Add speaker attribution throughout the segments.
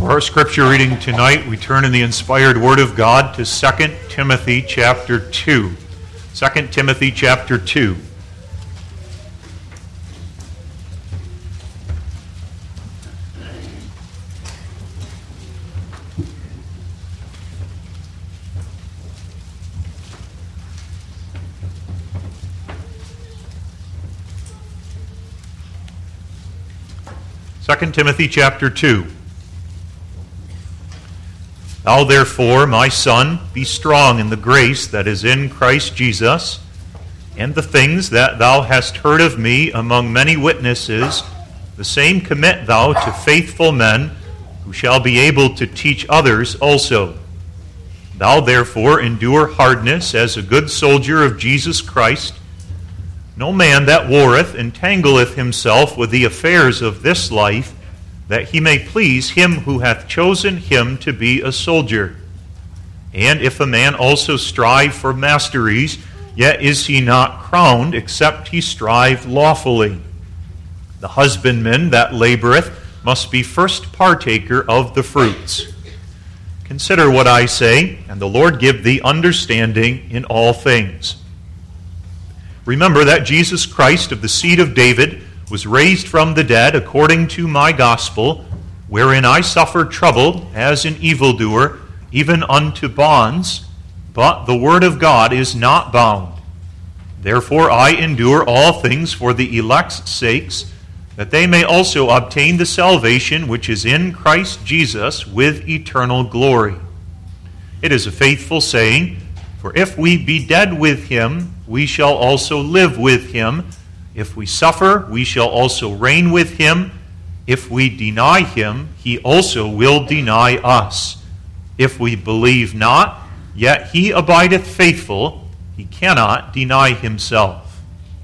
Speaker 1: For our scripture reading tonight, we turn in the inspired Word of God to 2 Timothy chapter 2. 2 Timothy chapter 2. Second Timothy chapter 2. Thou therefore, my son, be strong in the grace that is in Christ Jesus, and the things that thou hast heard of me among many witnesses, the same commit thou to faithful men, who shall be able to teach others also. Thou therefore endure hardness as a good soldier of Jesus Christ. No man that warreth entangleth himself with the affairs of this life, that he may please him who hath chosen him to be a soldier. And if a man also strive for masteries, yet is he not crowned, except he strive lawfully. The husbandman that laboreth must be first partaker of the fruits. Consider what I say, and the Lord give thee understanding in all things. Remember that Jesus Christ of the seed of David was raised from the dead according to my gospel, wherein I suffered trouble as an evildoer, even unto bonds, but the word of God is not bound. Therefore I endure all things for the elect's sakes, that they may also obtain the salvation which is in Christ Jesus with eternal glory. It is a faithful saying, for if we be dead with him, we shall also live with him. If we suffer, we shall also reign with him. If we deny him, he also will deny us. If we believe not, yet he abideth faithful, he cannot deny himself.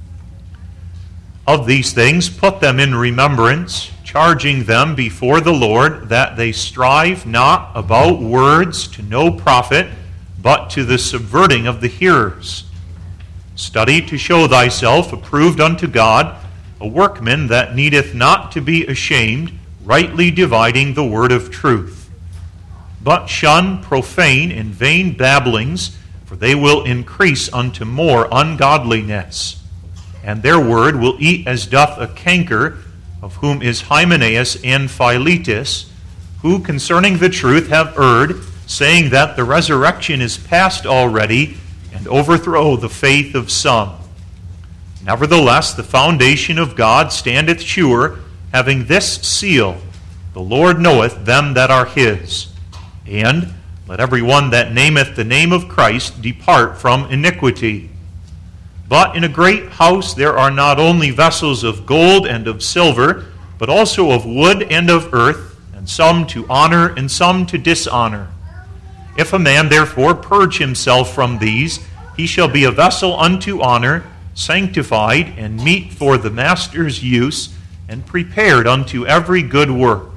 Speaker 1: Of these things put them in remembrance, charging them before the Lord, that they strive not about words to no profit, but to the subverting of the hearers. Study to show thyself approved unto God, a workman that needeth not to be ashamed, rightly dividing the word of truth. But shun profane and vain babblings, for they will increase unto more ungodliness. And their word will eat as doth a canker, of whom is Hymenaeus and Philetus, who concerning the truth have erred, saying that the resurrection is past already, and overthrow the faith of some. Nevertheless, the foundation of God standeth sure, having this seal, the Lord knoweth them that are his. And let every one that nameth the name of Christ depart from iniquity. But in a great house there are not only vessels of gold and of silver, but also of wood and of earth, and some to honor and some to dishonor. If a man therefore purge himself from these, he shall be a vessel unto honor, sanctified and meet for the master's use, and prepared unto every good work.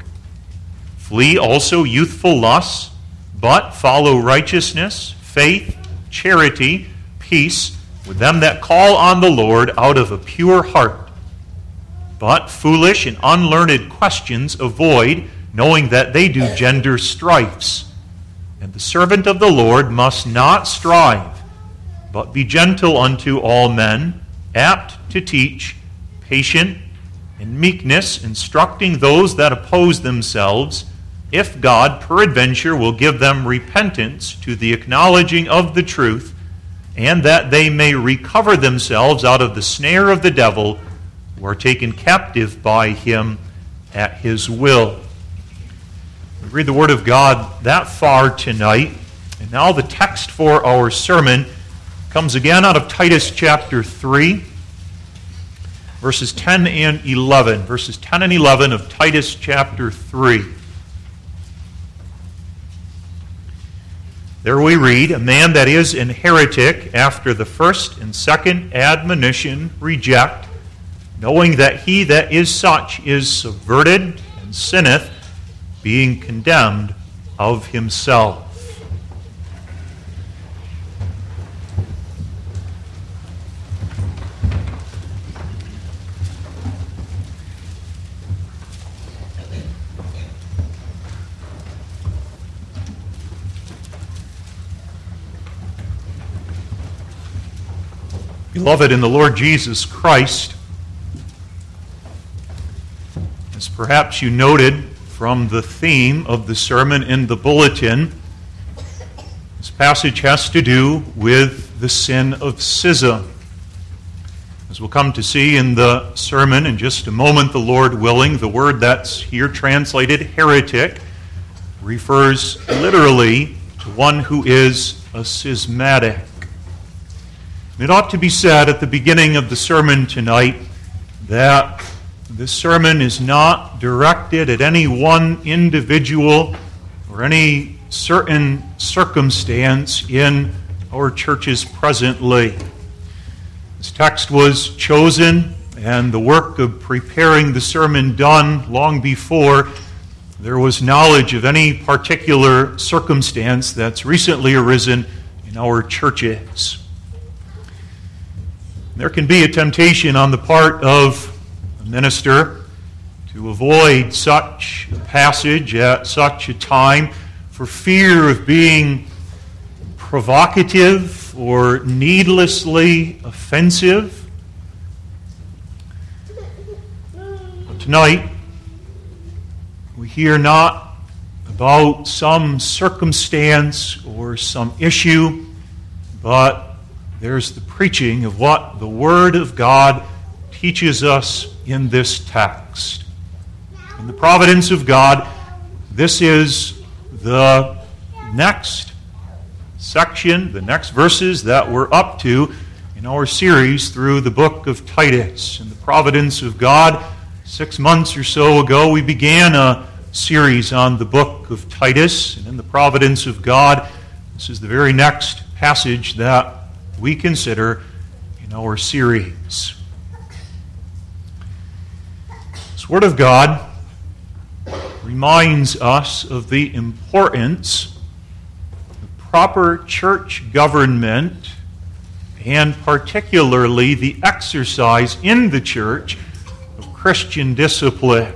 Speaker 1: Flee also youthful lusts, but follow righteousness, faith, charity, peace, with them that call on the Lord out of a pure heart. But foolish and unlearned questions avoid, knowing that they do gender strifes. And the servant of the Lord must not strive, but be gentle unto all men, apt to teach, patient, in meekness, instructing those that oppose themselves, if God peradventure will give them repentance to the acknowledging of the truth, and that they may recover themselves out of the snare of the devil, who are taken captive by him at his will. We read the Word of God that far tonight, and now the text for our sermon comes again out of Titus chapter 3, verses 10 and 11. Verses 10 and 11 of Titus chapter 3. There we read, a man that is an heretic after the first and second admonition reject, knowing that he that is such is subverted and sinneth, being condemned of himself. Beloved in the Lord Jesus Christ, as perhaps you noted from the theme of the sermon in the bulletin, this passage has to do with the sin of schism. As we'll come to see in the sermon in just a moment, the Lord willing, the word that's here translated heretic refers literally to one who is a schismatic. It ought to be said at the beginning of the sermon tonight that this sermon is not directed at any one individual or any certain circumstance in our churches presently. This text was chosen and the work of preparing the sermon done long before there was knowledge of any particular circumstance that's recently arisen in our churches. There can be a temptation on the part of a minister to avoid such a passage at such a time for fear of being provocative or needlessly offensive. But tonight, we hear not about some circumstance or some issue, but there's the preaching of what the Word of God teaches us in this text. In the providence of God, this is the next section, the next verses that we're up to in our series through the book of Titus. In the providence of God, 6 months or so ago, we began a series on the book of Titus. And in the providence of God, this is the very next passage that we consider in our series. This Word of God reminds us of the importance of proper church government and particularly the exercise in the church of Christian discipline.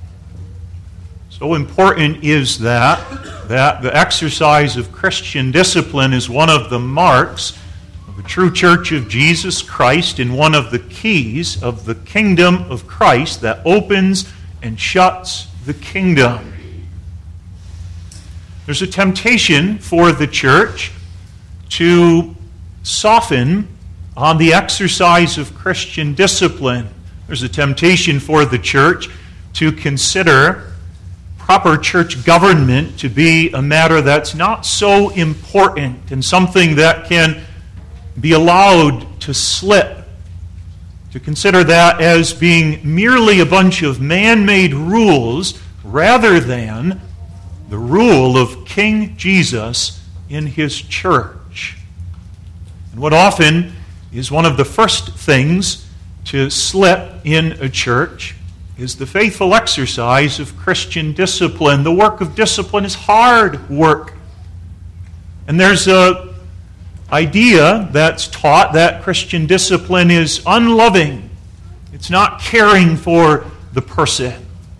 Speaker 1: So important is that the exercise of Christian discipline is one of the marks of a true church of Jesus Christ and one of the keys of the kingdom of Christ that opens and shuts the kingdom. There's a temptation for the church to soften on the exercise of Christian discipline. There's a temptation for the church to consider proper church government to be a matter that's not so important and something that can be allowed to slip, to consider that as being merely a bunch of man-made rules rather than the rule of King Jesus in his church. And what often is one of the first things to slip in a church is the faithful exercise of Christian discipline. The work of discipline is hard work. And there's a idea that's taught that Christian discipline is unloving. It's not caring for the person.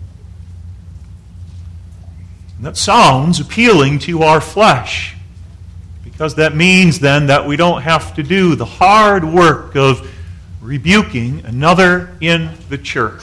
Speaker 1: And that sounds appealing to our flesh, because that means then that we don't have to do the hard work of rebuking another in the church.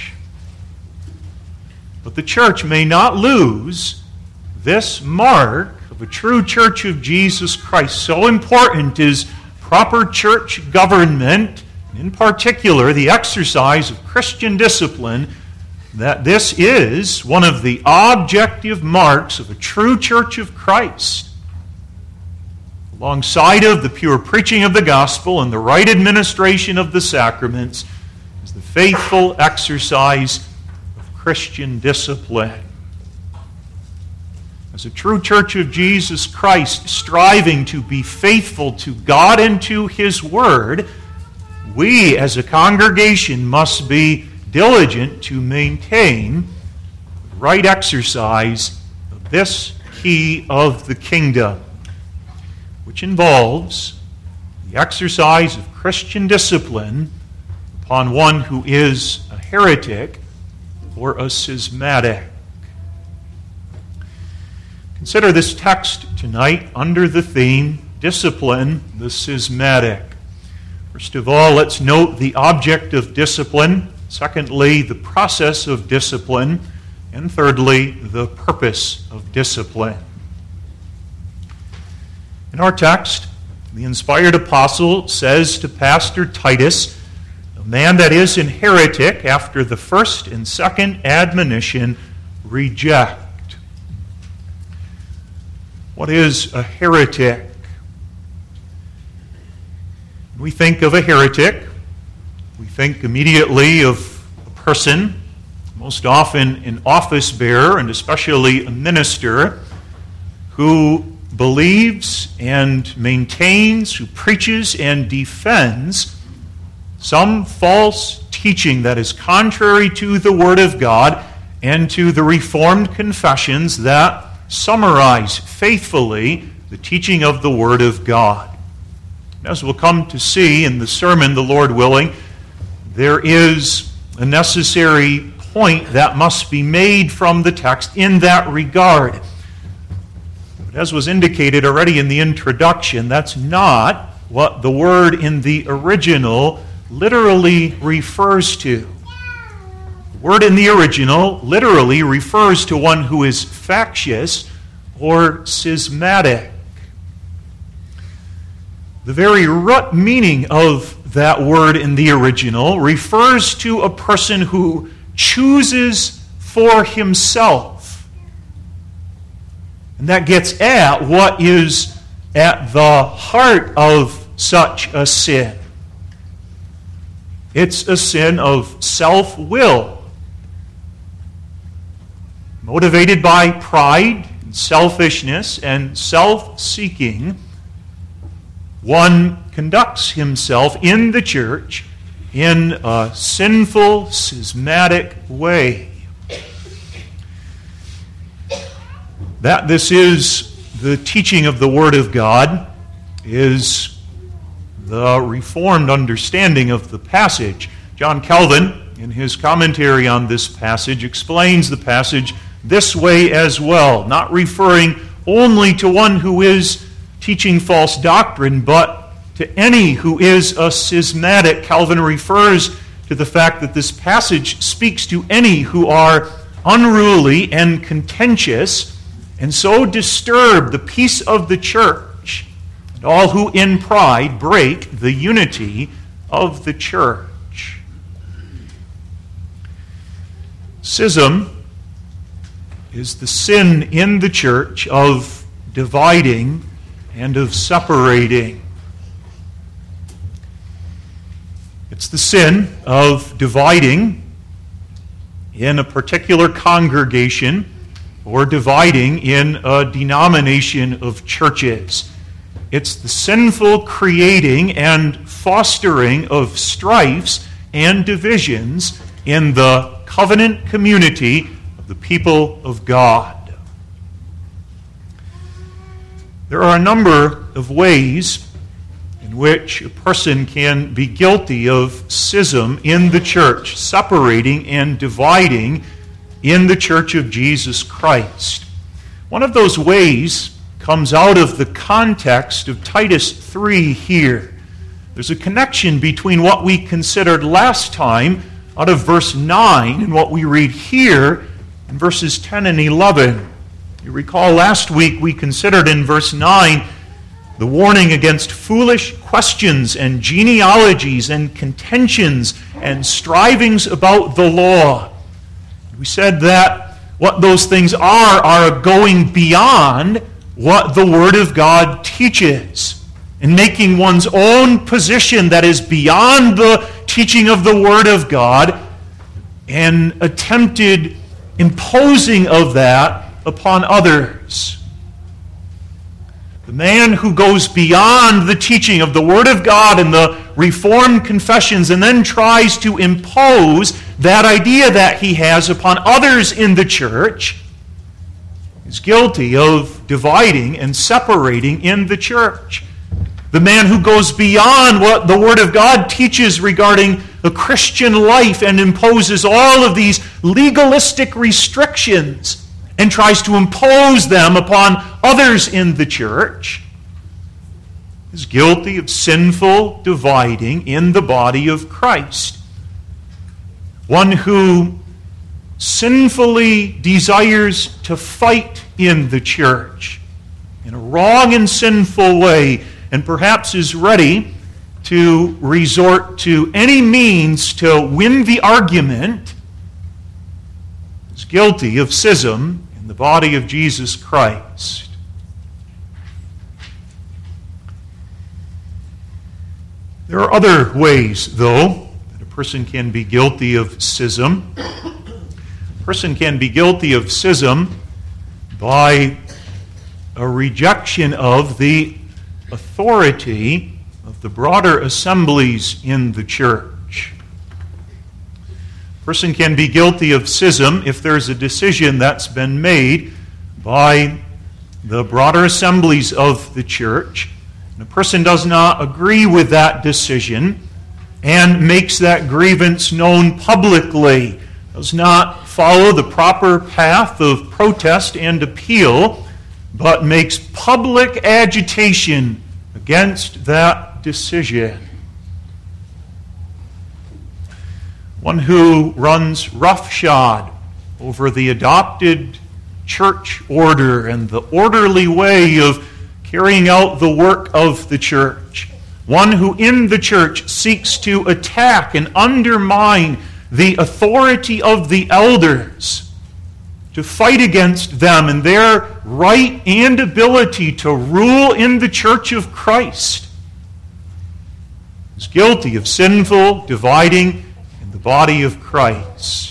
Speaker 1: But the church may not lose this mark of a true church of Jesus Christ. So important is proper church government, in particular the exercise of Christian discipline, that this is one of the objective marks of a true church of Christ. Alongside of the pure preaching of the gospel and the right administration of the sacraments is the faithful exercise of Christian discipline. As a true church of Jesus Christ, striving to be faithful to God and to His Word, we as a congregation must be diligent to maintain the right exercise of this key of the kingdom, which involves the exercise of Christian discipline upon one who is a heretic or a schismatic. Consider this text tonight under the theme, Discipline the Schismatic. First of all, let's note the object of discipline. Secondly, the process of discipline. And thirdly, the purpose of discipline. In our text, the inspired apostle says to Pastor Titus, "A man that is an heretic after the first and second admonition, reject." What is a heretic? When we think of a heretic, we think immediately of a person, most often an office bearer and especially a minister, who believes and maintains, who preaches and defends some false teaching that is contrary to the Word of God and to the Reformed confessions that summarize faithfully the teaching of the Word of God. As we'll come to see in the sermon, the Lord willing, there is a necessary point that must be made from the text in that regard. But as was indicated already in the introduction, that's not what the word in the original literally refers to. The word in the original literally refers to one who is factious or schismatic. The very root meaning of that word in the original refers to a person who chooses for himself. And that gets at what is at the heart of such a sin. It's a sin of self-will, motivated by pride, selfishness, and self-seeking. One conducts himself in the church in a sinful, schismatic way. That this is the teaching of the Word of God is the Reformed understanding of the passage. John Calvin, in his commentary on this passage, explains the passage this way as well, not referring only to one who is teaching false doctrine, but to any who is a schismatic. Calvin refers to the fact that this passage speaks to any who are unruly and contentious, and so disturb the peace of the church, and all who in pride break the unity of the church. Schism is the sin in the church of dividing and of separating. It's the sin of dividing in a particular congregation or dividing in a denomination of churches. It's the sinful creating and fostering of strifes and divisions in the covenant community of the people of God. There are a number of ways in which a person can be guilty of schism in the church, separating and dividing in the church of Jesus Christ. One of those ways comes out of the context of Titus 3 here. There's a connection between what we considered last time out of verse 9 and what we read here in verses 10 and 11. You recall last week we considered in verse 9 the warning against foolish questions and genealogies and contentions and strivings about the law. We said that what those things are going beyond what the Word of God teaches, and making one's own position that is beyond the teaching of the Word of God, and attempted imposing of that upon others. The man who goes beyond the teaching of the Word of God and the Reformed confessions and then tries to impose that idea that he has upon others in the church is guilty of dividing and separating in the church. The man who goes beyond what the Word of God teaches regarding the Christian life and imposes all of these legalistic restrictions and tries to impose them upon others in the church is guilty of sinful dividing in the body of Christ. One who sinfully desires to fight in the church in a wrong and sinful way, and perhaps is ready to resort to any means to win the argument, is guilty of schism in the body of Jesus Christ. There are other ways, though, that a person can be guilty of schism. A person can be guilty of schism by a rejection of the authority of the broader assemblies in the church. A person can be guilty of schism if there's a decision that's been made by the broader assemblies of the church, and a person does not agree with that decision and makes that grievance known publicly, does not follow the proper path of protest and appeal, but makes public agitation against that decision. One who runs roughshod over the adopted church order and the orderly way of carrying out the work of the church. One who in the church seeks to attack and undermine the authority of the elders, to fight against them and their right and ability to rule in the church of Christ, is guilty of sinful dividing in the body of Christ.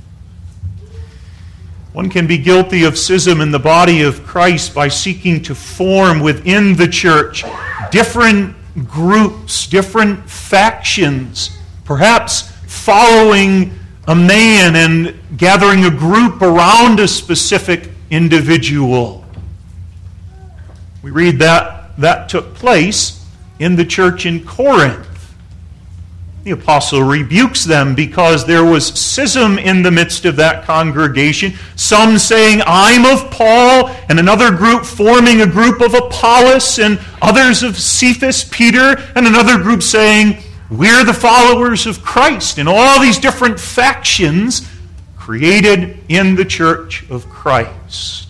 Speaker 1: One can be guilty of schism in the body of Christ by seeking to form within the church different groups, different factions, perhaps following a man and gathering a group around a specific individual. We read that took place in the church in Corinth. The apostle rebukes them because there was schism in the midst of that congregation. Some saying, "I'm of Paul," and another group forming a group of Apollos, and others of Cephas, Peter, and another group saying, "We're the followers of Christ." And all these different factions created in the church of Christ.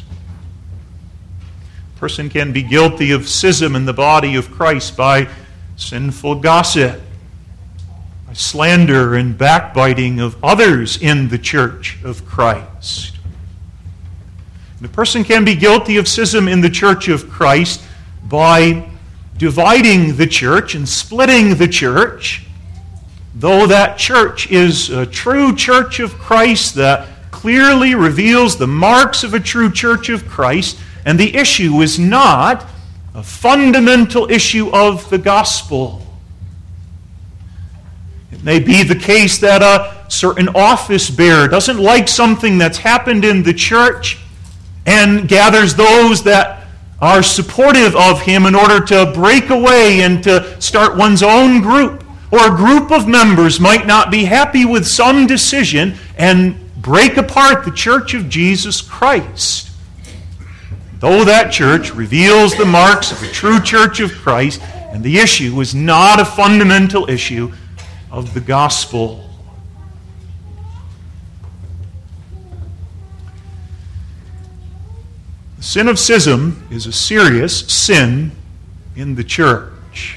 Speaker 1: A person can be guilty of schism in the body of Christ by sinful gossip, slander and backbiting of others in the church of Christ. And a person can be guilty of schism in the church of Christ by dividing the church and splitting the church, though that church is a true church of Christ that clearly reveals the marks of a true church of Christ, and the issue is not a fundamental issue of the gospel. It may be the case that a certain office bearer doesn't like something that's happened in the church and gathers those that are supportive of him in order to break away and to start one's own group. Or a group of members might not be happy with some decision and break apart the church of Jesus Christ. Though that church reveals the marks of a true church of Christ, and the issue is not a fundamental issue of the gospel. The sin of schism is a serious sin in the church.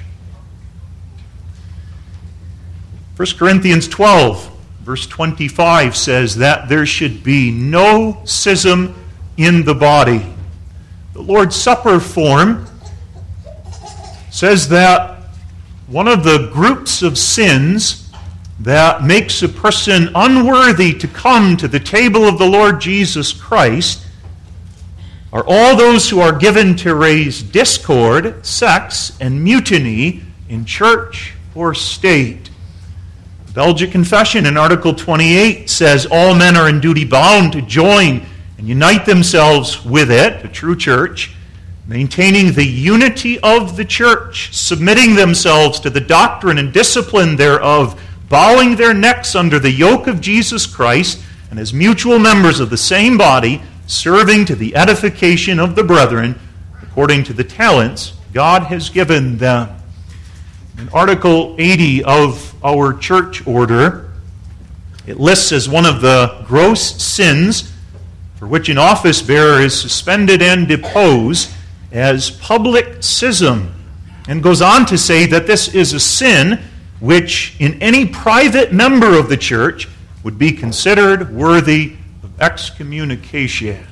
Speaker 1: 1 Corinthians 12, verse 25 says that there should be no schism in the body. The Lord's Supper form says that one of the groups of sins that makes a person unworthy to come to the table of the Lord Jesus Christ are all those who are given to raise discord, sex, and mutiny in church or state. The Belgic Confession in Article 28 says all men are in duty bound to join and unite themselves with it, the true church, maintaining the unity of the church, submitting themselves to the doctrine and discipline thereof, bowing their necks under the yoke of Jesus Christ, and as mutual members of the same body, serving to the edification of the brethren, according to the talents God has given them. In Article 80 of our church order, it lists as one of the gross sins for which an office bearer is suspended and deposed as public schism, and goes on to say that this is a sin which in any private member of the church would be considered worthy of excommunication.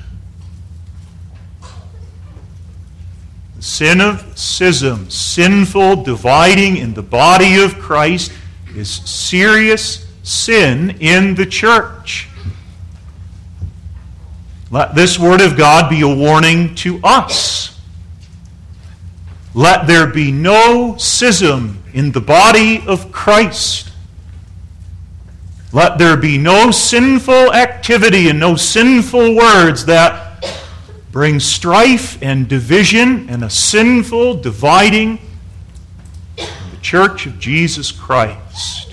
Speaker 1: The sin of schism, sinful dividing in the body of Christ, is serious sin in the church. Let this word of God be a warning to us. Let there be no schism in the body of Christ. Let there be no sinful activity and no sinful words that bring strife and division and a sinful dividing in the church of Jesus Christ.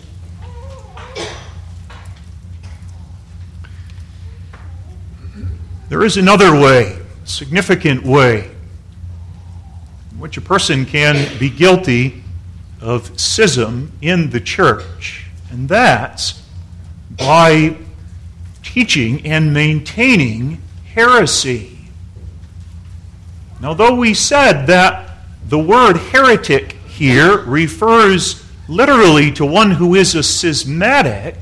Speaker 1: There is another way, a significant way, in which a person can be guilty of schism in the church, and that's by teaching and maintaining heresy. Now, though we said that the word heretic here refers literally to one who is a schismatic,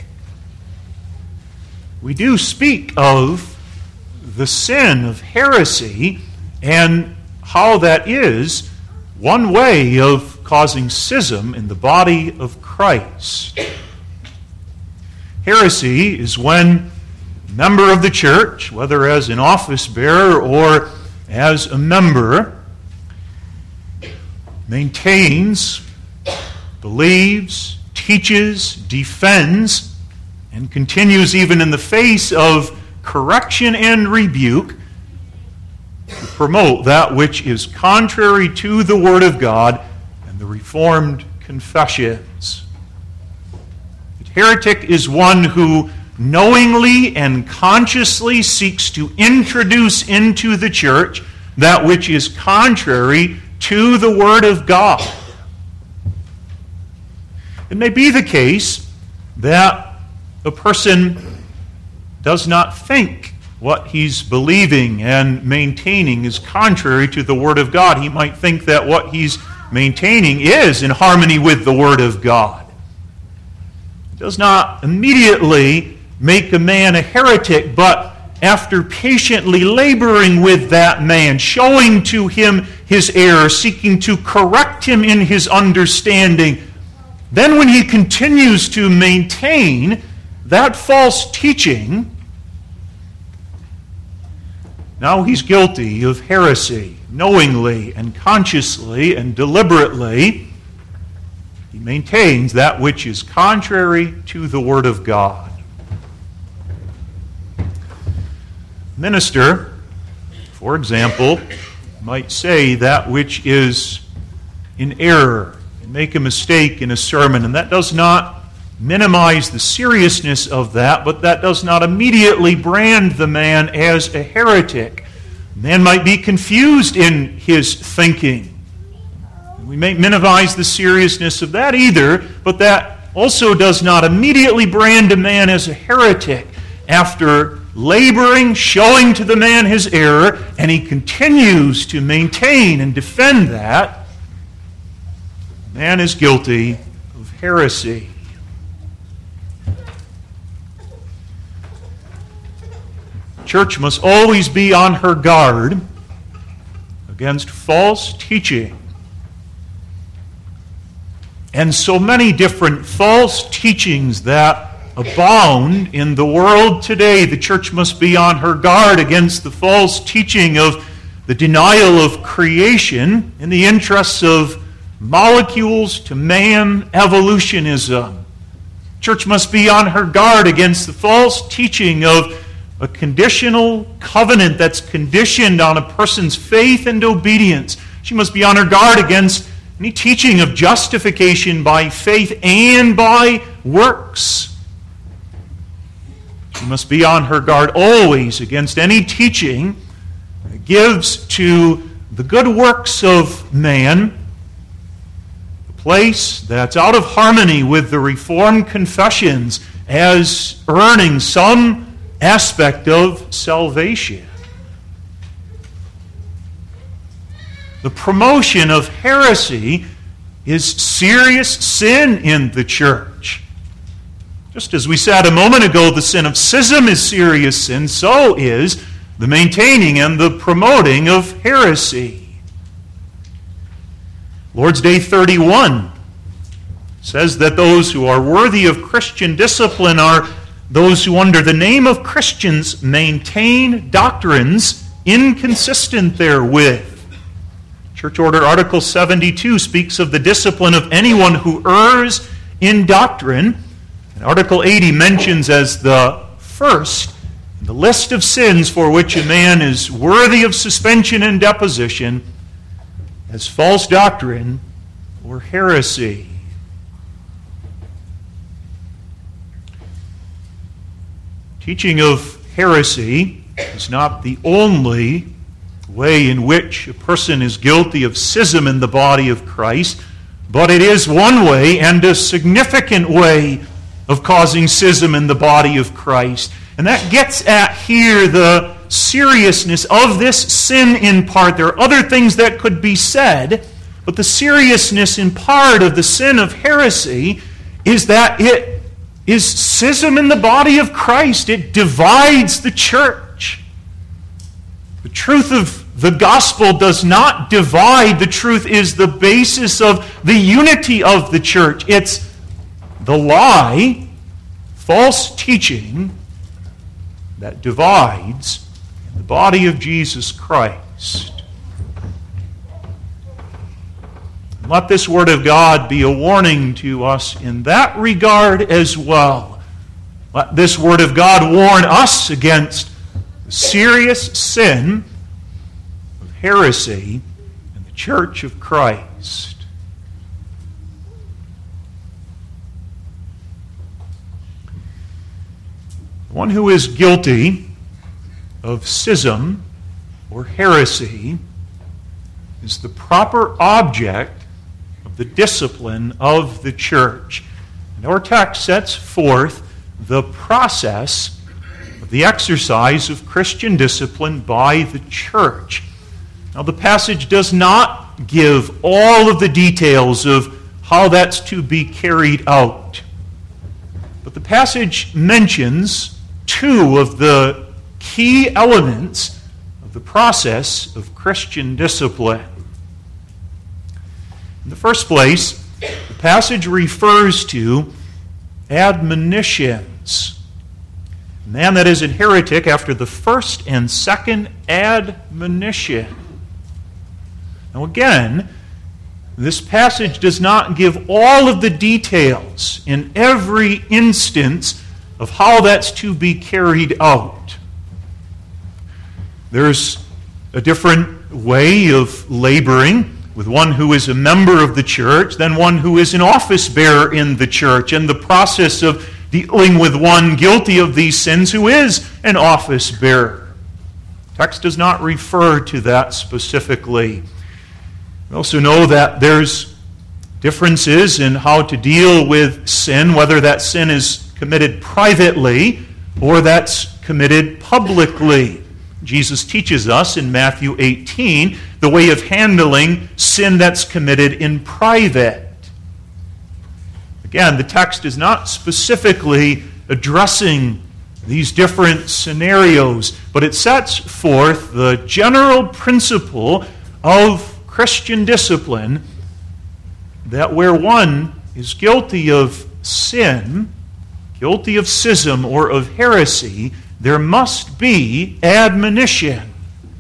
Speaker 1: we do speak of the sin of heresy and how that is one way of causing schism in the body of Christ. Heresy is when a member of the church, whether as an office bearer or as a member, maintains, believes, teaches, defends, and continues even in the face of correction and rebuke to promote that which is contrary to the Word of God and the Reformed confessions. A heretic is one who knowingly and consciously seeks to introduce into the church that which is contrary to the Word of God. It may be the case that a person does not think what he's believing and maintaining is contrary to the Word of God. He might think that what he's maintaining is in harmony with the Word of God. It does not immediately make a man a heretic, but after patiently laboring with that man, showing to him his error, seeking to correct him in his understanding, then when he continues to maintain that false teaching, now he's guilty of heresy, knowingly and consciously and deliberately. He maintains that which is contrary to the Word of God. Minister, for example, might say that which is in error and make a mistake in a sermon, and that does not minimize the seriousness of that, but that does not immediately brand the man as a heretic. The man might be confused in his thinking. We may minimize the seriousness of that either, but that also does not immediately brand a man as a heretic. After laboring, showing to the man his error, and he continues to maintain and defend that, the man is guilty of heresy. Church must always be on her guard against false teaching. And so many different false teachings that abound in the world today. The church must be on her guard against the false teaching of the denial of creation in the interests of molecules to man evolutionism. Church must be on her guard against the false teaching of a conditional covenant that's conditioned on a person's faith and obedience. She must be on her guard against any teaching of justification by faith and by works. She must be on her guard always against any teaching that gives to the good works of man, a place that's out of harmony with the Reformed confessions as earning some aspect of salvation. The promotion of heresy is serious sin in the church. Just as we said a moment ago, the sin of schism is serious sin, so is the maintaining and the promoting of heresy. Lord's Day 31 says that those who are worthy of Christian discipline are those who under the name of Christians maintain doctrines inconsistent therewith. Church Order Article 72 speaks of the discipline of anyone who errs in doctrine. And Article 80 mentions as the first in the list of sins for which a man is worthy of suspension and deposition as false doctrine or heresy. Teaching of heresy is not the only way in which a person is guilty of schism in the body of Christ, but it is one way and a significant way of causing schism in the body of Christ. And that gets at here the seriousness of this sin in part. There are other things that could be said, but the seriousness in part of the sin of heresy is that it is schism in the body of Christ. It divides the church. The truth of the gospel does not divide. The truth is the basis of the unity of the church. It's the lie, false teaching, that divides the body of Jesus Christ. Let this word of God be a warning to us in that regard as well. Let this word of God warn us against the serious sin of heresy in the Church of Christ. One who is guilty of schism or heresy is the proper object of the discipline of the church. And our text sets forth the process of the exercise of Christian discipline by the church. Now, the passage does not give all of the details of how that's to be carried out. But the passage mentions two of the key elements of the process of Christian discipline. In the first place, the passage refers to admonitions. A man that is a heretic after the first and second admonition. Now again, this passage does not give all of the details in every instance of how that's to be carried out. There's a different way of laboring with one who is a member of the church than one who is an office bearer in the church, and the process of dealing with one guilty of these sins who is an office bearer. The text does not refer to that specifically. We also know that there's differences in how to deal with sin, whether that sin is committed privately or that's committed publicly. Jesus teaches us in Matthew 18 the way of handling sin that's committed in private. Again, the text is not specifically addressing these different scenarios, but it sets forth the general principle of Christian discipline that where one is guilty of sin, guilty of schism or of heresy, there must be admonition.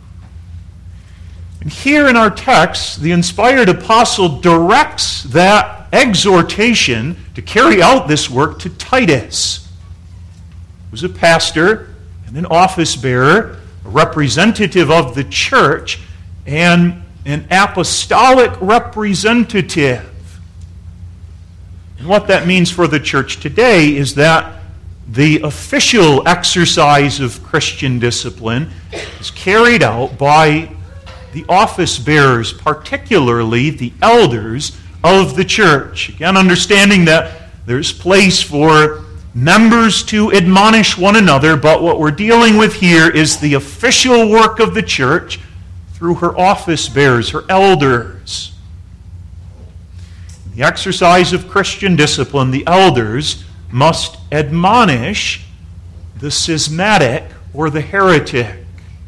Speaker 1: And here in our text, the inspired apostle directs that exhortation to carry out this work to Titus, who's a pastor and an office bearer, a representative of the church, and an apostolic representative. And what that means for the church today is that the official exercise of Christian discipline is carried out by the office bearers, particularly the elders of the church. Again, understanding that there's place for members to admonish one another, but what we're dealing with here is the official work of the church through her office bearers, her elders. In the exercise of Christian discipline, the elders must admonish the schismatic or the heretic.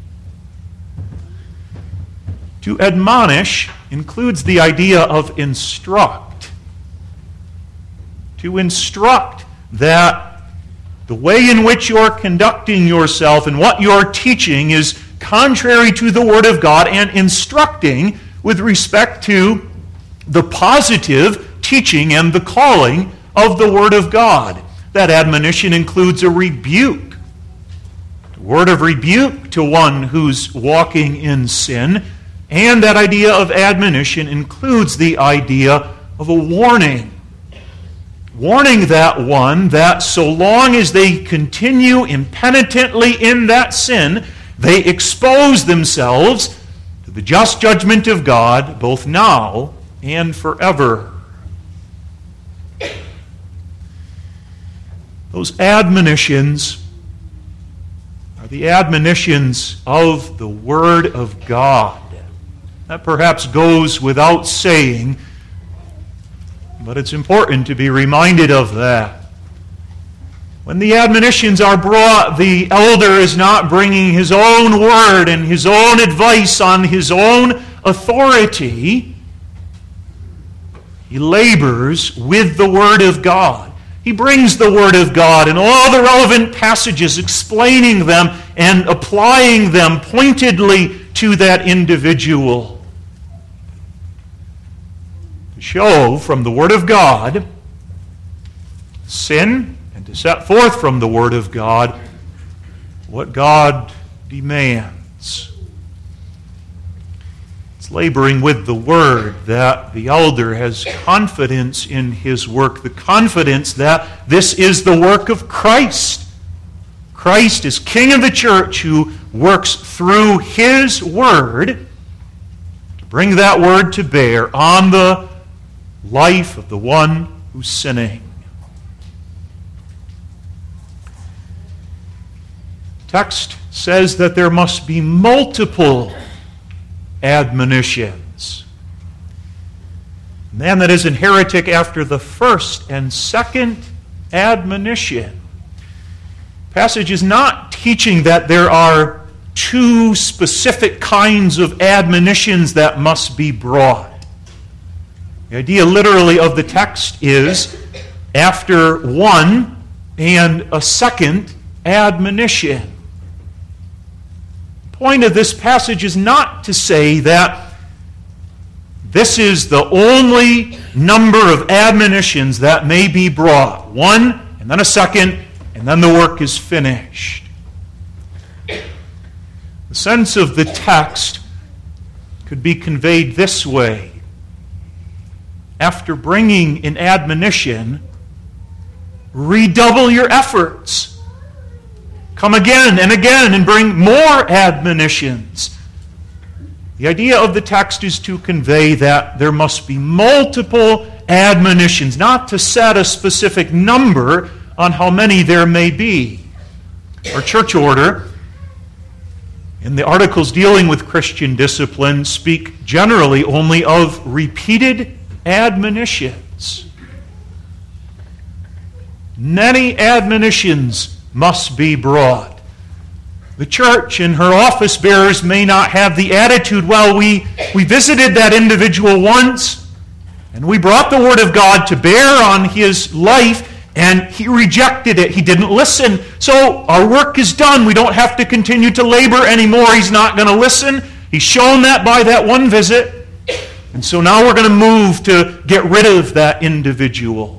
Speaker 1: To admonish includes the idea of instruct. To instruct that the way in which you're conducting yourself and what you're teaching is contrary to the Word of God, and instructing with respect to the positive teaching and the calling of the Word of God. That admonition includes a rebuke. The word of rebuke to one who's walking in sin. And that idea of admonition includes the idea of a warning. Warning that one that so long as they continue impenitently in that sin, they expose themselves to the just judgment of God, both now and forever. Those admonitions are the admonitions of the Word of God. That perhaps goes without saying, but it's important to be reminded of that. When the admonitions are brought, the elder is not bringing his own word and his own advice on his own authority. He labors with the Word of God. He brings the Word of God and all the relevant passages, explaining them and applying them pointedly to that individual. To show from the Word of God sin, and to set forth from the Word of God what God demands. It's laboring with the Word that the elder has confidence in his work, the confidence that this is the work of Christ. Christ is King of the church who works through His Word to bring that Word to bear on the life of the one who's sinning. Text says that there must be multiple admonitions. A man that is a heretic after the first and second admonition. The passage is not teaching that there are two specific kinds of admonitions that must be brought. The idea literally of the text is after one and a second admonition. The point of this passage is not to say that this is the only number of admonitions that may be brought. One, and then a second, and then the work is finished. The sense of the text could be conveyed this way. After bringing an admonition, redouble your efforts. Come again and again and bring more admonitions. The idea of the text is to convey that there must be multiple admonitions, not to set a specific number on how many there may be. Our church order, in the articles dealing with Christian discipline, speak generally only of repeated admonitions. Many admonitions must be brought. The church and her office bearers may not have the attitude, well, we visited that individual once, and we brought the Word of God to bear on his life, and he rejected it. He didn't listen. So our work is done. We don't have to continue to labor anymore. He's not going to listen. He's shown that by that one visit. And so now we're going to move to get rid of that individual.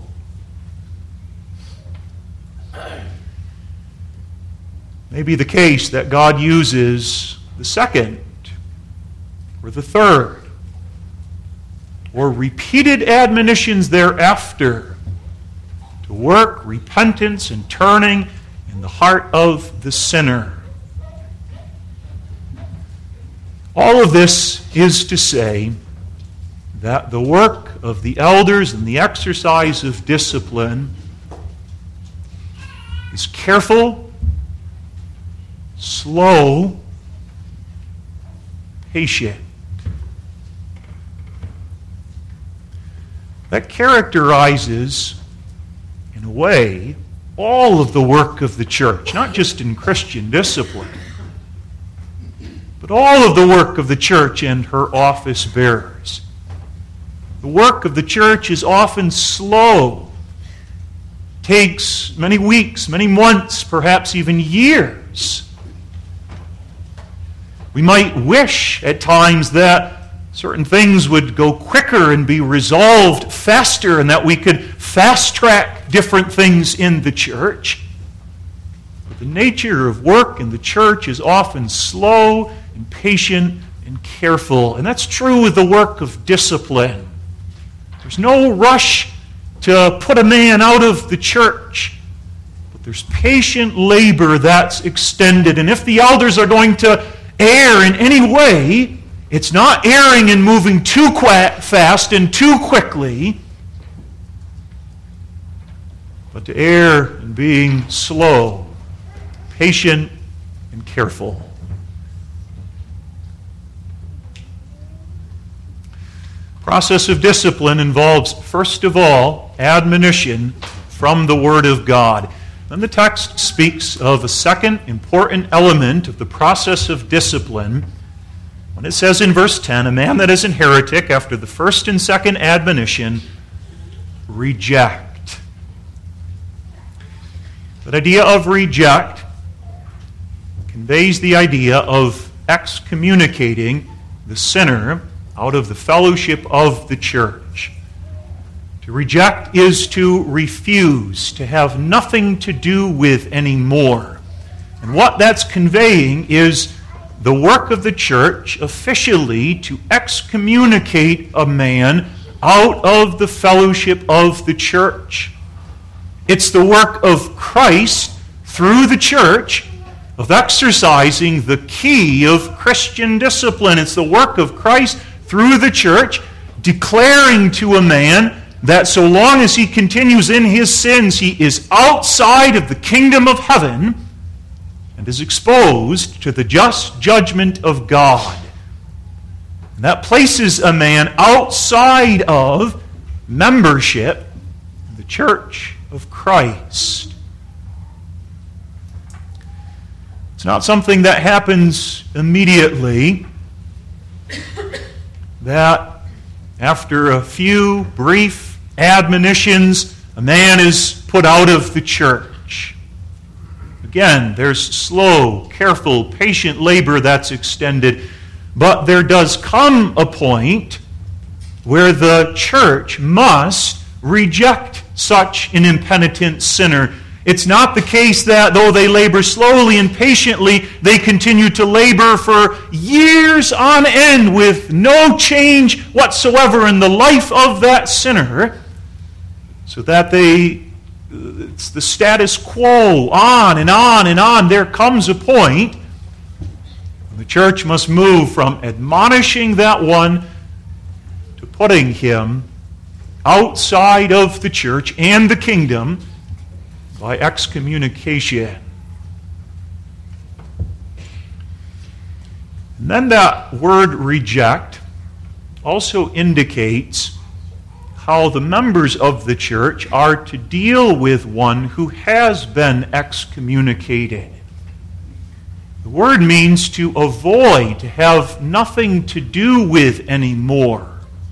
Speaker 1: May be the case that God uses the second or the third or repeated admonitions thereafter to work repentance and turning in the heart of the sinner. All of this is to say that the work of the elders and the exercise of discipline is careful, slow, patient. That characterizes, in a way, all of the work of the church, not just in Christian discipline, but all of the work of the church and her office bearers. The work of the church is often slow, takes many weeks, many months, perhaps even years. We might wish at times that certain things would go quicker and be resolved faster and that we could fast-track different things in the church. But the nature of work in the church is often slow and patient and careful. And that's true with the work of discipline. There's no rush to put a man out of the church. But there's patient labor that's extended. And if the elders are going to err in any way, it's not erring and moving too fast and too quickly, but to err in being slow, patient, and careful. The process of discipline involves, first of all, admonition from the Word of God. Then the text speaks of a second important element of the process of discipline. When it says in verse 10, a man that is an heretic after the first and second admonition, reject. That idea of reject conveys the idea of excommunicating the sinner out of the fellowship of the church. To reject is to refuse, to have nothing to do with anymore. And what that's conveying is the work of the church officially to excommunicate a man out of the fellowship of the church. It's the work of Christ through the church of exercising the key of Christian discipline. It's the work of Christ through the church declaring to a man that so long as he continues in his sins, he is outside of the kingdom of heaven and is exposed to the just judgment of God. And that places a man outside of membership in the church of Christ. It's not something that happens immediately, that after a few brief admonitions, a man is put out of the church. Again, there's slow, careful, patient labor that's extended. But there does come a point where the church must reject such an impenitent sinner. It's not the case that though they labor slowly and patiently, they continue to labor for years on end with no change whatsoever in the life of that sinner, so that it's the status quo, on and on and on. There comes a point when the church must move from admonishing that one to putting him outside of the church and the kingdom by excommunication. And then that word reject also indicates how the members of the church are to deal with one who has been excommunicated. The word means to avoid, to have nothing to do with anymore.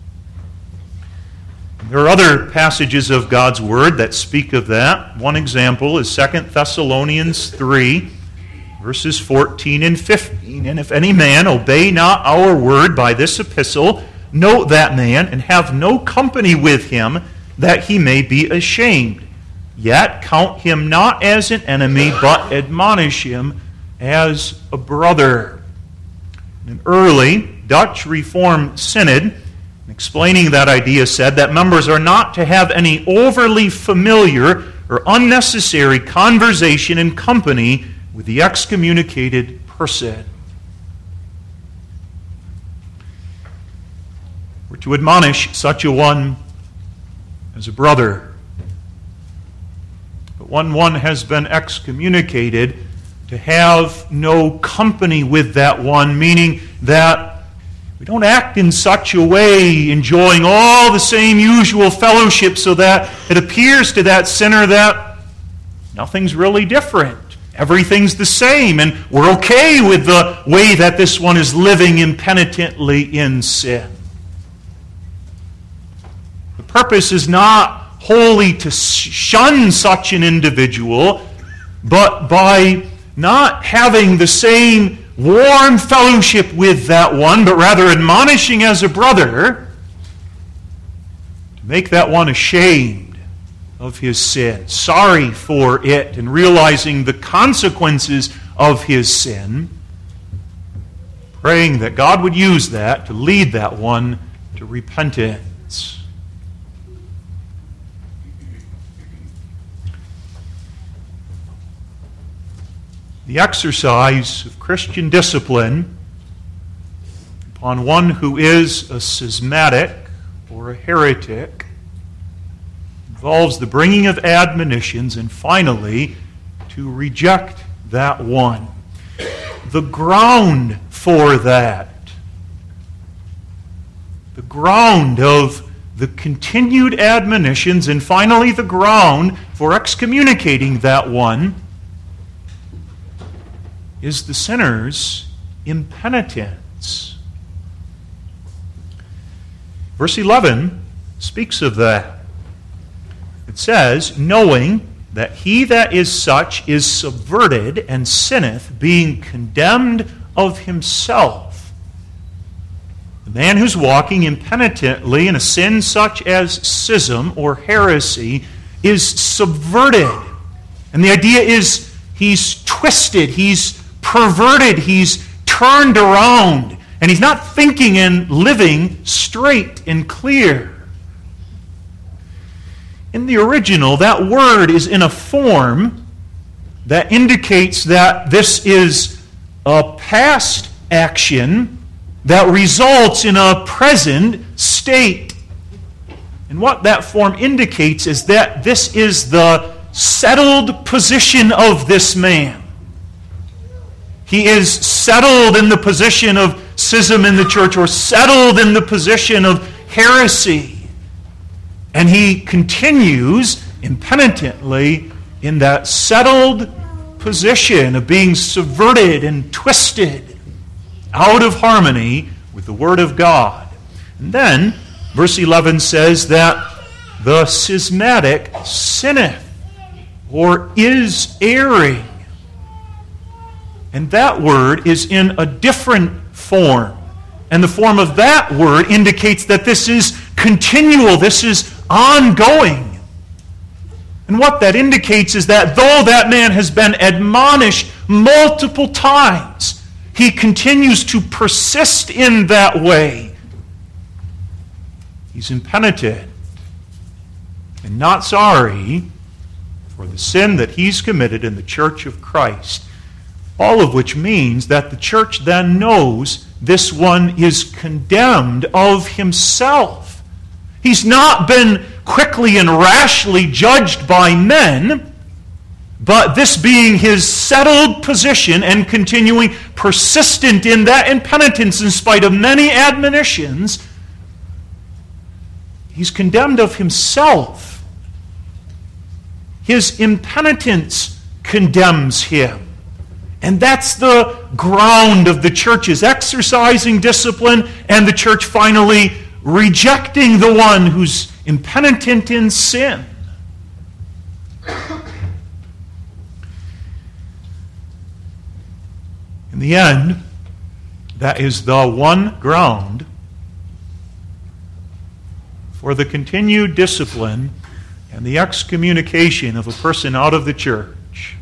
Speaker 1: There are other passages of God's Word that speak of that. One example is 2 Thessalonians 3, verses 14 and 15. And if any man obey not our word by this epistle, note that man, and have no company with him, that he may be ashamed. Yet count him not as an enemy, but admonish him as a brother. An early Dutch Reformed Synod, explaining that idea, said that members are not to have any overly familiar or unnecessary conversation and company with the excommunicated person. to admonish such a one as a brother. But when one has been excommunicated, to have no company with that one, meaning that we don't act in such a way, enjoying all the same usual fellowship, so that it appears to that sinner that nothing's really different. Everything's the same, and we're okay with the way that this one is living impenitently in sin. The purpose is not wholly to shun such an individual, but by not having the same warm fellowship with that one, but rather admonishing as a brother, to make that one ashamed of his sin, sorry for it, and realizing the consequences of his sin, praying that God would use that to lead that one to repentance. The exercise of Christian discipline upon one who is a schismatic or a heretic involves the bringing of admonitions and finally to reject that one. The ground for that, the ground of the continued admonitions and finally the ground for excommunicating that one is the sinner's impenitence. Verse 11 speaks of that. It says, knowing that he that is such is subverted and sinneth, being condemned of himself. The man who's walking impenitently in a sin such as schism or heresy is subverted. And the idea is he's twisted, he's perverted, he's turned around, and he's not thinking and living straight and clear. In the original, that word is in a form that indicates that this is a past action that results in a present state. And what that form indicates is that this is the settled position of this man. He is settled in the position of schism in the church, or settled in the position of heresy. And he continues impenitently in that settled position of being subverted and twisted out of harmony with the Word of God. And then, verse 11 says that the schismatic sinneth, or is erring. And that word is in a different form. And the form of that word indicates that this is continual, this is ongoing. And what that indicates is that though that man has been admonished multiple times, he continues to persist in that way. He's impenitent and not sorry for the sin that he's committed in the church of Christ. All of which means that the church then knows this one is condemned of himself. He's not been quickly and rashly judged by men, but this being his settled position and continuing persistent in that impenitence in spite of many admonitions, he's condemned of himself. His impenitence condemns him. And that's the ground of the church's exercising discipline, and the church finally rejecting the one who's impenitent in sin. In the end, that is the one ground for the continued discipline and the excommunication of a person out of the church.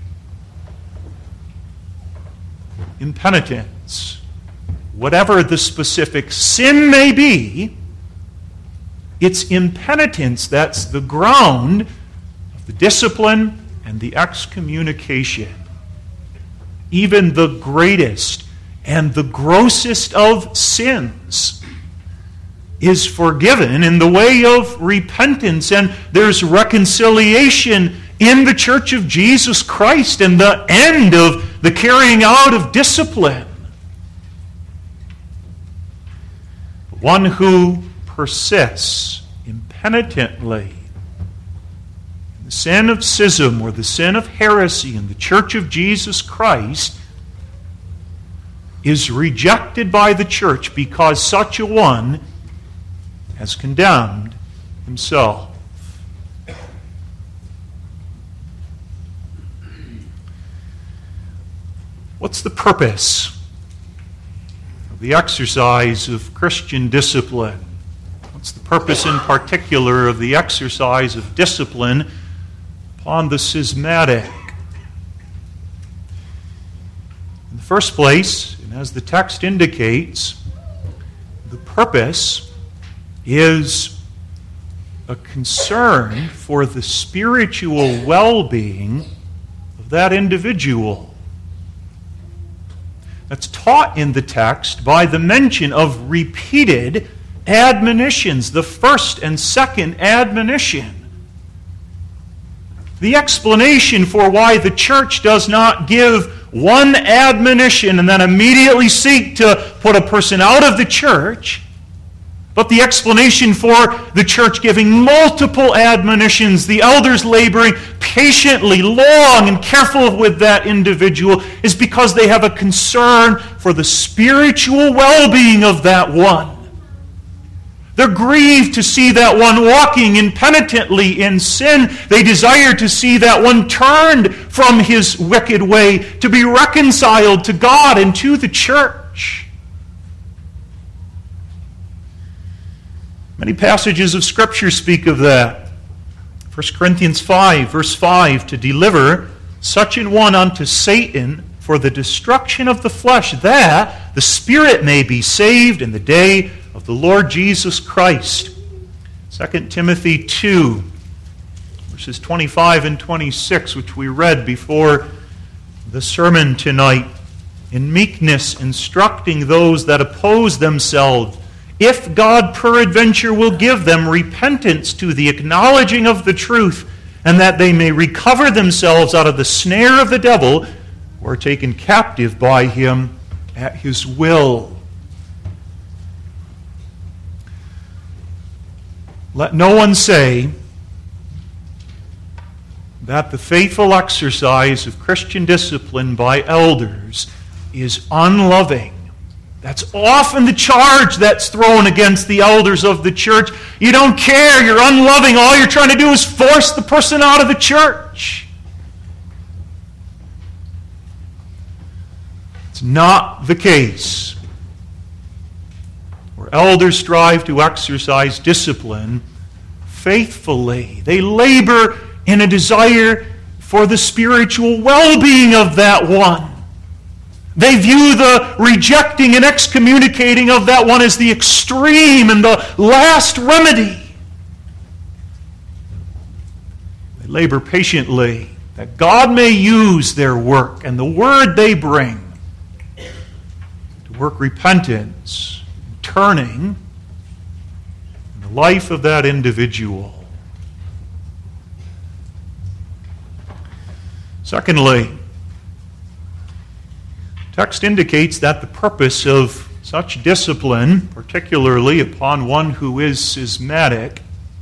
Speaker 1: Impenitence, whatever the specific sin may be, it's impenitence that's the ground of the discipline and the excommunication. Even the greatest and the grossest of sins is forgiven in the way of repentance, and there's reconciliation in the Church of Jesus Christ and the end of the carrying out of discipline. One who persists impenitently in the sin of schism or the sin of heresy in the Church of Jesus Christ is rejected by the church because such a one has condemned himself. What's the purpose of the exercise of Christian discipline? What's the purpose in particular of the exercise of discipline upon the schismatic? In the first place, and as the text indicates, the purpose is a concern for the spiritual well-being of that individual. That's taught in the text by the mention of repeated admonitions, the first and second admonition. The explanation for why the church does not give one admonition and then immediately seek to put a person out of the church, but the explanation for the church giving multiple admonitions, the elders laboring patiently, long and careful with that individual, is because they have a concern for the spiritual well-being of that one. They're grieved to see that one walking impenitently in sin. They desire to see that one turned from his wicked way, to be reconciled to God and to the church. Many passages of Scripture speak of that. 1 Corinthians 5, verse 5, to deliver such an one unto Satan for the destruction of the flesh, that the spirit may be saved in the day of the Lord Jesus Christ. 2 Timothy 2, verses 25 and 26, which we read before the sermon tonight. In meekness instructing those that oppose themselves, if God peradventure will give them repentance to the acknowledging of the truth, and that they may recover themselves out of the snare of the devil, who are taken captive by him at his will. Let no one say that the faithful exercise of Christian discipline by elders is unloving. That's often the charge that's thrown against the elders of the church. You don't care, you're unloving, all you're trying to do is force the person out of the church. It's not the case. Where elders strive to exercise discipline faithfully, they labor in a desire for the spiritual well-being of that one. They view the rejecting and excommunicating of that one as the extreme and the last remedy. They labor patiently that God may use their work and the word they bring to work repentance, turning in the life of that individual. Secondly, text indicates that the purpose of such discipline, particularly upon one who is schismatic,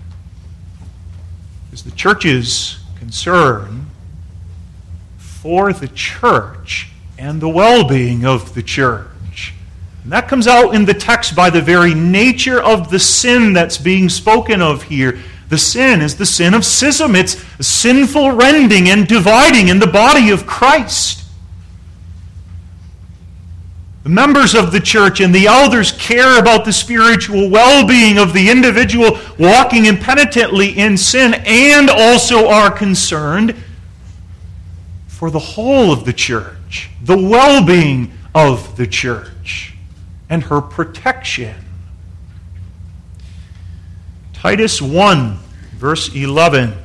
Speaker 1: is the church's concern for the church and the well-being of the church. And that comes out in the text by the very nature of the sin that's being spoken of here. The sin is the sin of schism. It's sinful rending and dividing in the body of Christ. The members of the church and the elders care about the spiritual well-being of the individual walking impenitently in sin, and also are concerned for the whole of the church, the well-being of the church, and her protection. Titus 1, verse 11.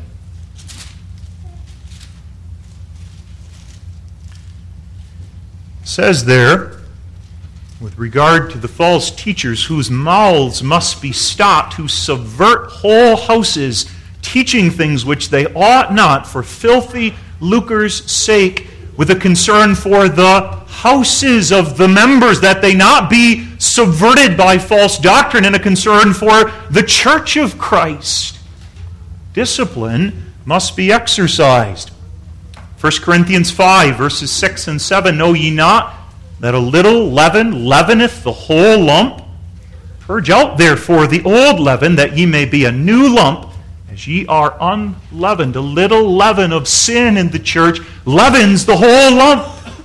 Speaker 1: Says there, with regard to the false teachers whose mouths must be stopped, who subvert whole houses, teaching things which they ought not for filthy lucre's sake, with a concern for the houses of the members, that they not be subverted by false doctrine, and a concern for the church of Christ. Discipline must be exercised. 1 Corinthians 5, verses 6 and 7, know ye not that a little leaven leaveneth the whole lump? Purge out therefore the old leaven, that ye may be a new lump, as ye are unleavened. A little leaven of sin in the church leavens the whole lump.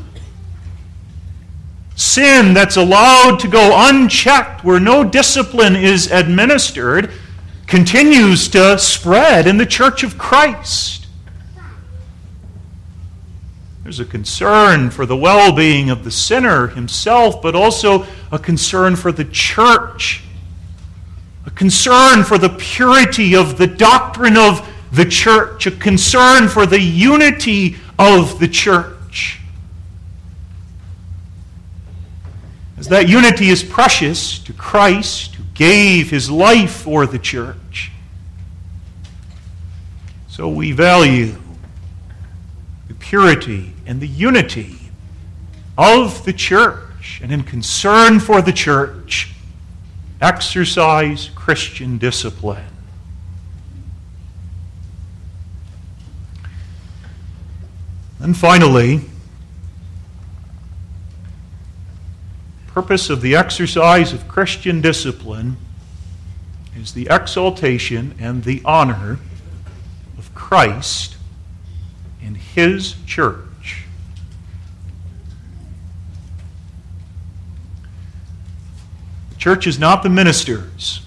Speaker 1: Sin that's allowed to go unchecked, where no discipline is administered, continues to spread in the church of Christ. There's a concern for the well-being of the sinner himself, but also a concern for the church, a concern for the purity of the doctrine of the church, a concern for the unity of the church. As that unity is precious to Christ, who gave his life for the church, so we value the purity and the unity of the church, and in concern for the church, exercise Christian discipline. And finally, the purpose of the exercise of Christian discipline is the exaltation and the honor of Christ in his church. The church is not the ministers.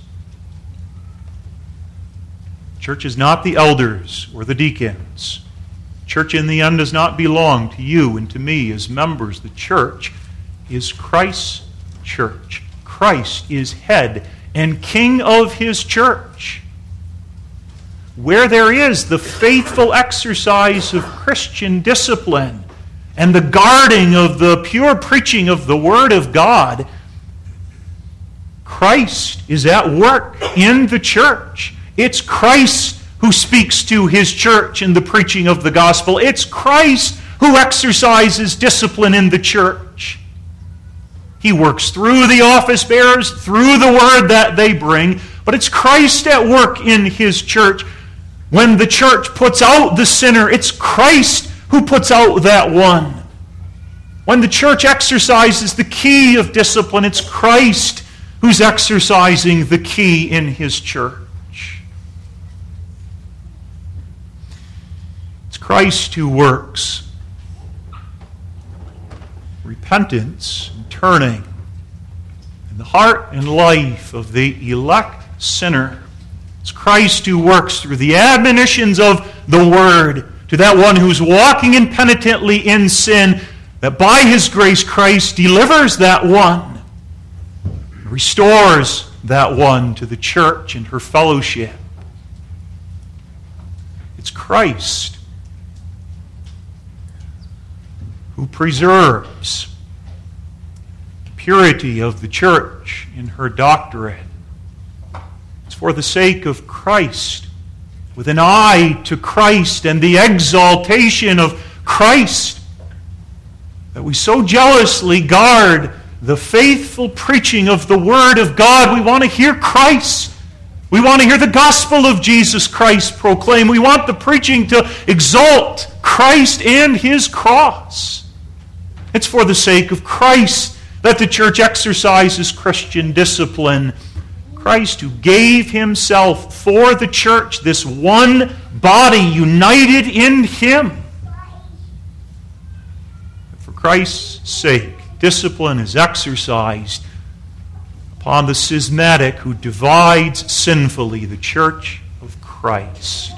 Speaker 1: The church is not the elders or the deacons. The church in the end does not belong to you and to me as members. The church is Christ's church. Christ is head and king of his church. Where there is the faithful exercise of Christian discipline and the guarding of the pure preaching of the Word of God, Christ is at work in the church. It's Christ who speaks to his church in the preaching of the gospel. It's Christ who exercises discipline in the church. He works through the office bearers, through the word that they bring, but it's Christ at work in his church. When the church puts out the sinner, it's Christ who puts out that one. When the church exercises the key of discipline, it's Christ who's exercising the key in his church. It's Christ who works repentance and turning in the heart and life of the elect sinner. It's Christ who works through the admonitions of the Word to that one who's walking impenitently in sin, that by his grace Christ delivers that one, restores that one to the church and her fellowship. It's Christ who preserves the purity of the church in her doctrine. It's for the sake of Christ, with an eye to Christ and the exaltation of Christ, that we so jealously guard the faithful preaching of the Word of God. We want to hear Christ. We want to hear the gospel of Jesus Christ proclaimed. We want the preaching to exalt Christ and his cross. It's for the sake of Christ that the church exercises Christian discipline. Christ who gave himself for the church, this one body united in him. For Christ's sake, discipline is exercised upon the schismatic who divides sinfully the church of Christ.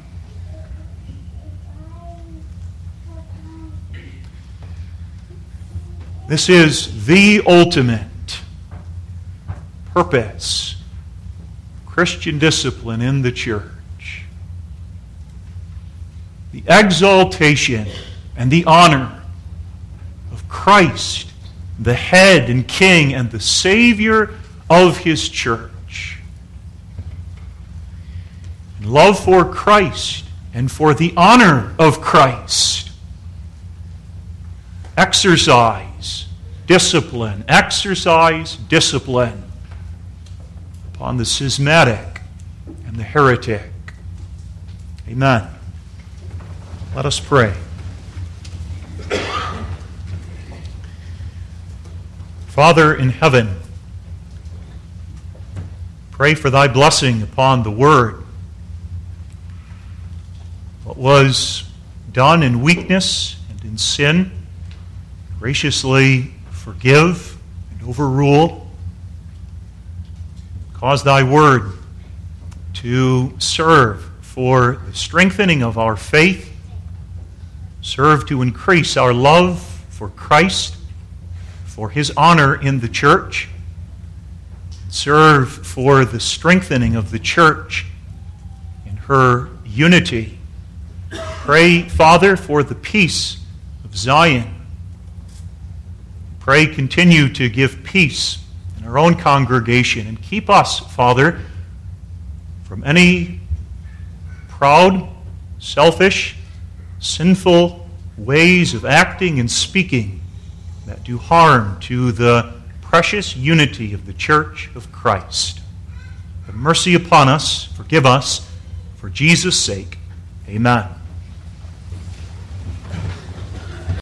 Speaker 1: This is the ultimate purpose of Christian discipline in the church. The exaltation and the honor of Christ the head and king and the Savior of his church. In love for Christ and for the honor of Christ, exercise discipline upon the schismatic and the heretic. Amen. Let us pray. Father in heaven, pray for thy blessing upon the word. What was done in weakness and in sin, graciously forgive and overrule. Cause thy word to serve for the strengthening of our faith, serve to increase our love for Christ, for his honor in the church, serve for the strengthening of the church in her unity. Pray, Father, for the peace of Zion. Pray, continue to give peace in our own congregation, and keep us, Father, from any proud, selfish, sinful ways of acting and speaking that do harm to the precious unity of the Church of Christ. Have mercy upon us, forgive us, for Jesus' sake. Amen.